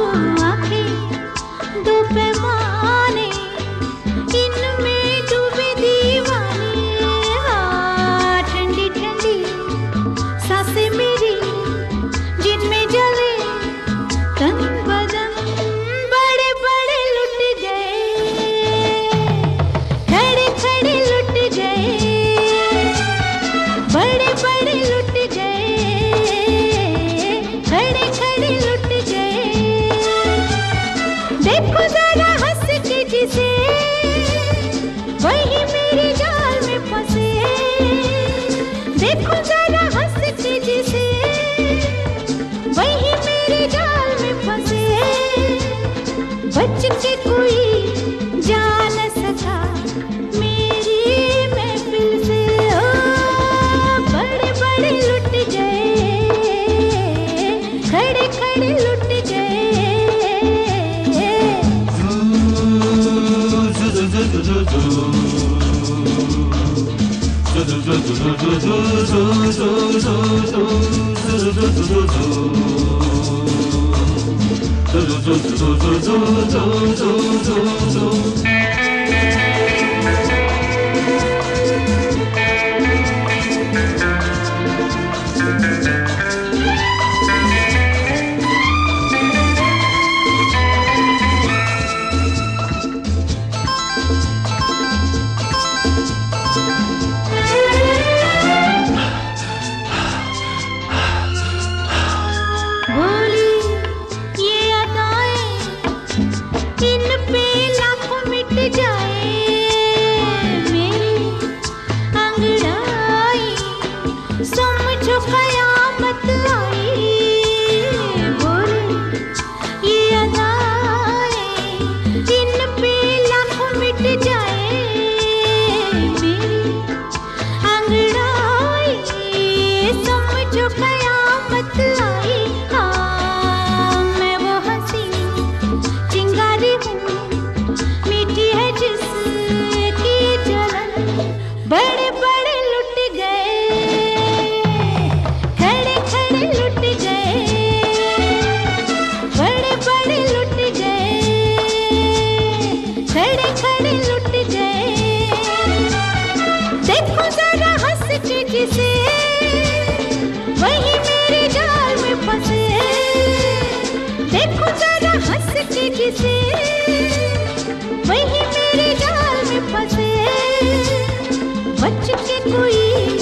आंखें दो पैमाने, इनमें डूबे दीवाने। हाँ, ठंडी ठंडी सांसें मेरी, जिनमें जले तन बदन। बड़े बड़े लुट गए, खड़े खड़े लुट गए, बड़े बड़े लुट गए, खड़े खड़े लुट गए। देखो जरा हंस के जिसे, वही मेरे जाल में फंसे। देखो जरा हंस के जिसे, वही मेरे जाल में फंसे। बच के कोई जा न सका मेरी महफिल से। ओ बड़े बड़े लुट गए, खड़े खड़े लुट गए। बोली ये अदाएं, इन पे लाखों मिट जाए। मेरी अंगड़ाई समझो कयामत आई। बोली ये अदाएं, इन पे लाखों मिट जाए। मेरी अंगड़ाई समझो कयामत आई। हाँ, मैं वो हंसी चिंगारी हूँ, मीठी है जिसकी जलन। बड़े बड़े लुट गए, खड़े खड़े लुट गए, बड़े बड़े लुट गए, खड़े खड़े लुट गए। देखो जरा हंस के जिसे, वही मेरे जाल में फंसे। देखो जरा हंस के जिसे, वही मेरे जाल में फंसे। बच के कोई